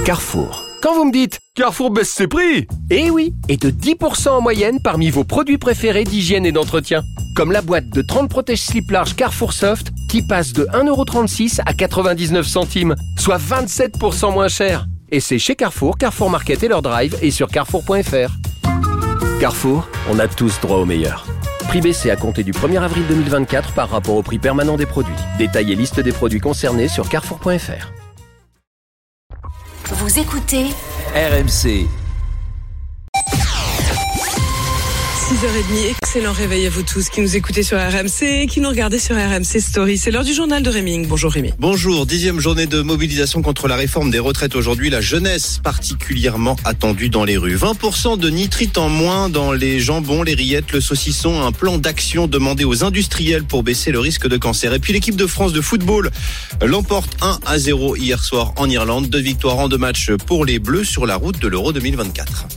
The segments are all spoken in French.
Carrefour. Quand vous me dites « Carrefour baisse ses prix !» Eh oui, et de 10% en moyenne parmi vos produits préférés d'hygiène et d'entretien. Comme la boîte de 30 protège-slips larges Carrefour Soft qui passe de 1,36€ à 99 centimes, soit 27% moins cher. Et c'est chez Carrefour, Carrefour Market et leur drive et sur carrefour.fr. Carrefour, on a tous droit au meilleur. Prix baissé à compter du 1er avril 2024 par rapport au prix permanent des produits. Détail et liste des produits concernés sur carrefour.fr. Vous écoutez RMC. 6h30, excellent réveil à vous tous qui nous écoutez sur RMC, qui nous regardez sur RMC Story. C'est l'heure du journal de Rémi. Bonjour Rémi. Bonjour, 10e journée de mobilisation contre la réforme des retraites aujourd'hui. La jeunesse particulièrement attendue dans les rues. 20% de nitrite en moins dans les jambons, les rillettes, le saucisson. Un plan d'action demandé aux industriels pour baisser le risque de cancer. Et puis l'équipe de France de football l'emporte 1-0 hier soir en Irlande. 2 victoires en 2 matchs pour les Bleus sur la route de l'Euro 2024.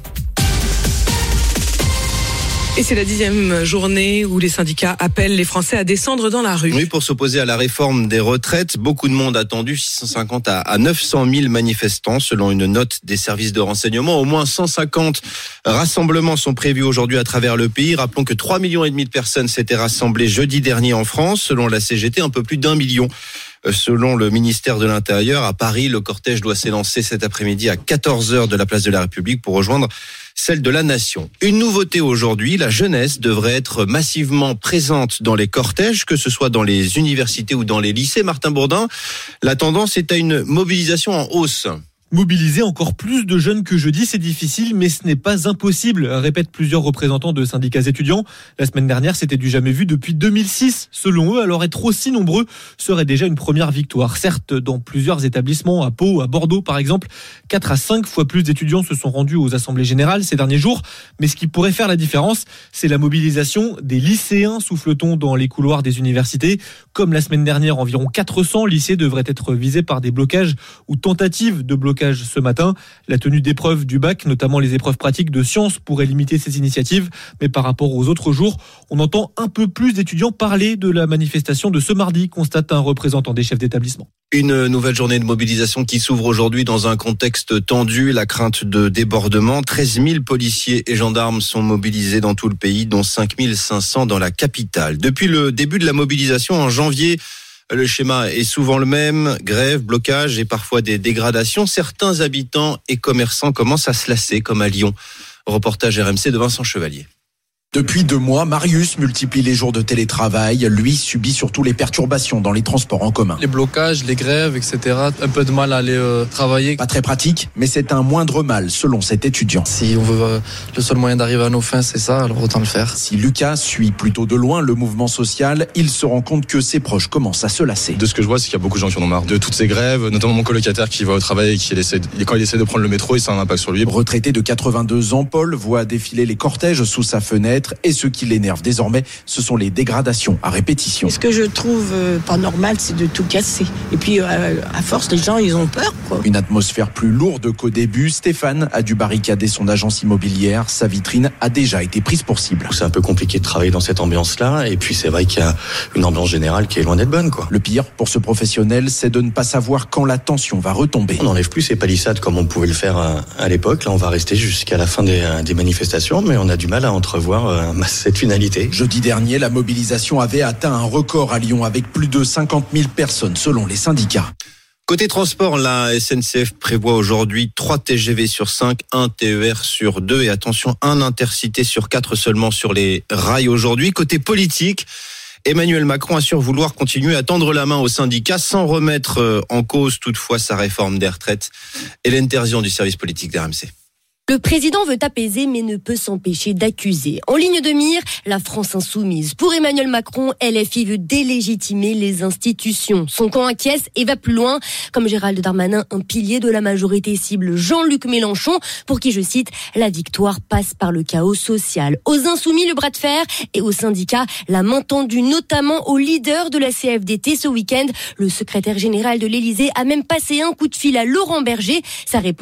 Et c'est la 10e journée où les syndicats appellent les Français à descendre dans la rue. Oui, pour s'opposer à la réforme des retraites. Beaucoup de monde attendu, 650 à 900 000 manifestants selon une note des services de renseignement. Au moins 150 rassemblements sont prévus aujourd'hui à travers le pays. Rappelons que 3,5 millions de personnes s'étaient rassemblées jeudi dernier en France. Selon la CGT, un peu plus d'1 million. Selon le ministère de l'Intérieur, à Paris, le cortège doit s'élancer cet après-midi à 14h de la place de la République pour rejoindre celle de la Nation. Une nouveauté aujourd'hui, la jeunesse devrait être massivement présente dans les cortèges, que ce soit dans les universités ou dans les lycées. Martin Bourdin, la tendance est à une mobilisation en hausse. Mobiliser encore plus de jeunes que jeudi, c'est difficile, mais ce n'est pas impossible, répètent plusieurs représentants de syndicats étudiants. La semaine dernière, c'était du jamais vu depuis 2006. Selon eux, alors être aussi nombreux serait déjà une première victoire. Certes, dans plusieurs établissements, à Pau, à Bordeaux par exemple, 4 à 5 fois plus d'étudiants se sont rendus aux assemblées générales ces derniers jours. Mais ce qui pourrait faire la différence, c'est la mobilisation des lycéens, souffle-t-on dans les couloirs des universités. Comme la semaine dernière, environ 400 lycées devraient être visés par des blocages ou tentatives de blocage ce matin. La tenue d'épreuves du bac, notamment les épreuves pratiques de sciences, pourrait limiter ces initiatives. Mais par rapport aux autres jours, on entend un peu plus d'étudiants parler de la manifestation de ce mardi, constate un représentant des chefs d'établissement. Une nouvelle journée de mobilisation qui s'ouvre aujourd'hui dans un contexte tendu, la crainte de débordement. 13 000 policiers et gendarmes sont mobilisés dans tout le pays, dont 5 500 dans la capitale. Depuis le début de la mobilisation en janvier, le schéma est souvent le même, grève, blocage et parfois des dégradations. Certains habitants et commerçants commencent à se lasser, comme à Lyon. Reportage RMC de Vincent Chevalier. Depuis 2 mois, Marius multiplie les jours de télétravail. Lui subit surtout les perturbations dans les transports en commun. Les blocages, les grèves, etc. Un peu de mal à aller travailler. Pas très pratique, mais c'est un moindre mal, selon cet étudiant. Si on veut le seul moyen d'arriver à nos fins, c'est ça, alors autant le faire. Si Lucas suit plutôt de loin le mouvement social, il se rend compte que ses proches commencent à se lasser. De ce que je vois, c'est qu'il y a beaucoup de gens qui en ont marre de toutes ces grèves, notamment mon colocataire qui va au travail et quand il essaie de prendre le métro, ça a un impact sur lui. Retraité de 82 ans, Paul voit défiler les cortèges sous sa fenêtre. Et ce qui l'énerve désormais, ce sont les dégradations à répétition. Ce que je trouve pas normal, c'est de tout casser. Et puis, à force, les gens, ils ont peur, quoi. Une atmosphère plus lourde qu'au début. Stéphane a dû barricader son agence immobilière. Sa vitrine a déjà été prise pour cible. C'est un peu compliqué de travailler dans cette ambiance-là. Et puis, c'est vrai qu'il y a une ambiance générale qui est loin d'être bonne, quoi. Le pire, pour ce professionnel, c'est de ne pas savoir quand la tension va retomber. On n'enlève plus ces palissades comme on pouvait le faire à l'époque. Là, on va rester jusqu'à la fin des manifestations, mais on a du mal à entrevoir cette finalité. Jeudi dernier, la mobilisation avait atteint un record à Lyon avec plus de 50 000 personnes selon les syndicats. Côté transport, la SNCF prévoit aujourd'hui 3 TGV sur 5, 1 TER sur 2 et attention, 1 Intercité sur 4 seulement sur les rails aujourd'hui. Côté politique, Emmanuel Macron assure vouloir continuer à tendre la main aux syndicats sans remettre en cause toutefois sa réforme des retraites. Hélène Terzian du service politique d'RMC. Le président veut apaiser mais ne peut s'empêcher d'accuser. En ligne de mire, la France insoumise. Pour Emmanuel Macron, LFI veut délégitimer les institutions. Son camp acquiesce et va plus loin. Comme Gérald Darmanin, un pilier de la majorité cible Jean-Luc Mélenchon, pour qui, je cite, la victoire passe par le chaos social. Aux insoumis, le bras de fer et aux syndicats, la main tendue, notamment au leader de la CFDT ce week-end. Le secrétaire général de l'Élysée a même passé un coup de fil à Laurent Berger. Sa réponse,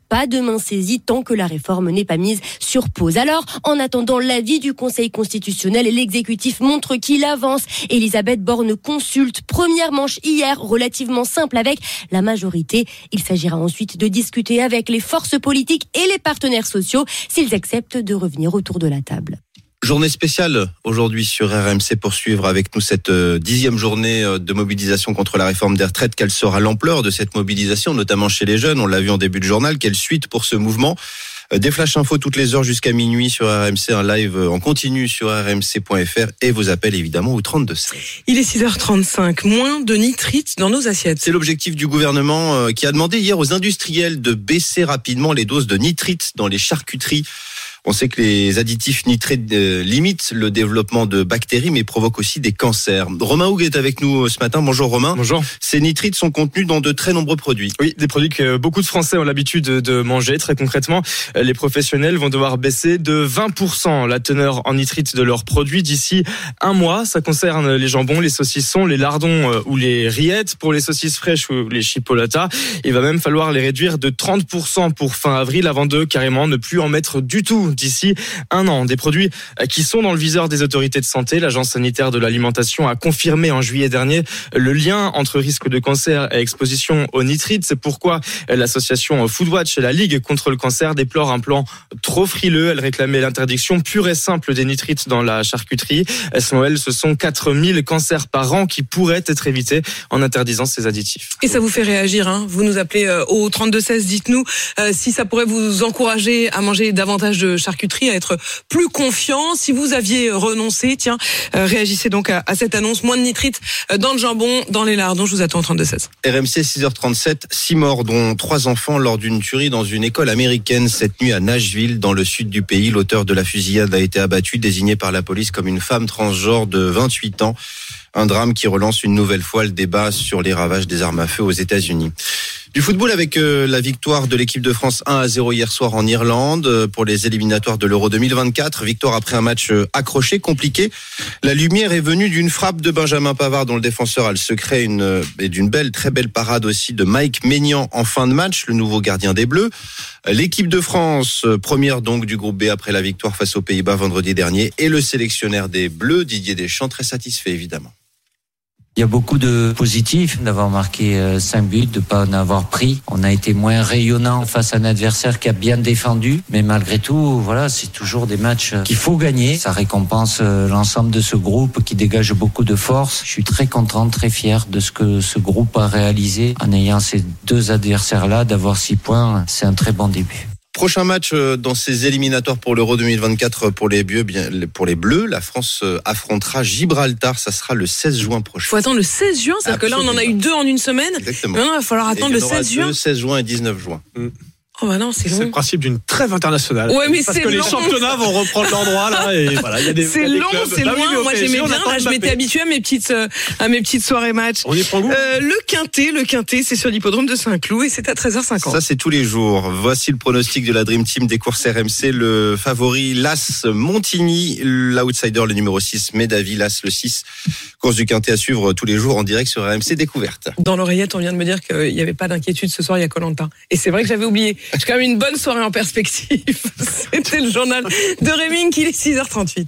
Pas de main saisie tant que la réforme n'est pas mise sur pause. Alors, en attendant l'avis du Conseil constitutionnel, l'exécutif montre qu'il avance. Elisabeth Borne consulte. Première manche hier, relativement simple avec la majorité. Il s'agira ensuite de discuter avec les forces politiques et les partenaires sociaux s'ils acceptent de revenir autour de la table. Journée spéciale aujourd'hui sur RMC pour suivre avec nous cette 10e journée de mobilisation contre la réforme des retraites. Quelle sera l'ampleur de cette mobilisation, notamment chez les jeunes? On l'a vu en début de journal. Quelle suite pour ce mouvement? Des flash infos toutes les heures jusqu'à minuit sur RMC, un live en continu sur rmc.fr et vos appels évidemment au 32-16. Il est 6h35, moins de nitrites dans nos assiettes. C'est l'objectif du gouvernement qui a demandé hier aux industriels de baisser rapidement les doses de nitrites dans les charcuteries. On sait que les additifs nitrés limitent le développement de bactéries, mais provoquent aussi des cancers. Romain Houg est avec nous ce matin. Bonjour Romain. Bonjour. Ces nitrites sont contenus dans de très nombreux produits. Oui, des produits que beaucoup de Français ont l'habitude de manger. Très concrètement, les professionnels vont devoir baisser de 20% la teneur en nitrites de leurs produits d'ici un mois. Ça concerne les jambons, les saucissons, les lardons ou les rillettes. Pour les saucisses fraîches ou les chipolatas, il va même falloir les réduire de 30% pour fin avril avant de carrément ne plus en mettre du tout d'ici un an. Des produits qui sont dans le viseur des autorités de santé. L'Agence sanitaire de l'alimentation a confirmé en juillet dernier le lien entre risque de cancer et exposition aux nitrites. C'est pourquoi l'association Foodwatch et la Ligue contre le cancer déplorent un plan trop frileux. Elle réclamait l'interdiction pure et simple des nitrites dans la charcuterie. Selon elle, ce sont 4000 cancers par an qui pourraient être évités en interdisant ces additifs. Et ça vous fait réagir, hein? Vous nous appelez au 32-16, dites-nous si ça pourrait vous encourager à manger davantage de charcuterie, à être plus confiant. Si vous aviez renoncé, réagissez donc à cette annonce. Moins de nitrites dans le jambon, dans les lardons. Je vous attends au 32-16. RMC 6h37, 6 morts dont 3 enfants lors d'une tuerie dans une école américaine cette nuit à Nashville, dans le sud du pays. L'auteur de la fusillade a été abattu, désigné par la police comme une femme transgenre de 28 ans. Un drame qui relance une nouvelle fois le débat sur les ravages des armes à feu aux États-Unis. Du football avec la victoire de l'équipe de France 1-0 hier soir en Irlande pour les éliminatoires de l'Euro 2024. Victoire après un match accroché, compliqué. La lumière est venue d'une frappe de Benjamin Pavard dont le défenseur a le secret et d'une très belle parade aussi de Mike Maignan en fin de match, le nouveau gardien des Bleus. L'équipe de France, première donc du groupe B après la victoire face aux Pays-Bas vendredi dernier, et le sélectionneur des Bleus, Didier Deschamps, très satisfait évidemment. Il y a beaucoup de positifs d'avoir marqué 5 buts, de pas en avoir pris. On a été moins rayonnant face à un adversaire qui a bien défendu, mais malgré tout, voilà, c'est toujours des matchs qu'il faut gagner. Ça récompense l'ensemble de ce groupe qui dégage beaucoup de force. Je suis très content, très fier de ce que ce groupe a réalisé en ayant ces deux adversaires-là. D'avoir 6 points, c'est un très bon début. Prochain match dans ces éliminatoires pour l'Euro 2024 pour les Bleus, la France affrontera Gibraltar, ça sera le 16 juin prochain. Il faut attendre le 16 juin, c'est-à-dire que là on en a eu 2 en une semaine. Exactement. Maintenant il va falloir attendre le 16 juin. 16 juin et 19 juin. Oh bah non, c'est long. C'est le principe d'une trêve internationale. Ouais, mais parce c'est que long. Les championnats vont reprendre leur droit là et voilà, il y a des c'est long, c'est loin. Oui, moi j'aimais bien. Là, je m'étais habituée à mes petites soirées match. On y prend goût. Le quintet, c'est sur l'hippodrome de Saint-Cloud et c'est à 13h50. Ça c'est tous les jours. Voici le pronostic de la Dream Team des courses RMC. Le favori l'As Montigny, l'outsider le numéro 6 Médavi, l'As le 6. Course du quintet à suivre tous les jours en direct sur RMC Découverte. Dans l'oreillette, on vient de me dire qu'il n'y avait pas d'inquiétude ce soir, il y a Koh-Lanta. Et c'est vrai que j'avais oublié. J'ai quand même une bonne soirée en perspective. C'était le journal de Rémi, qu'il est 6h38.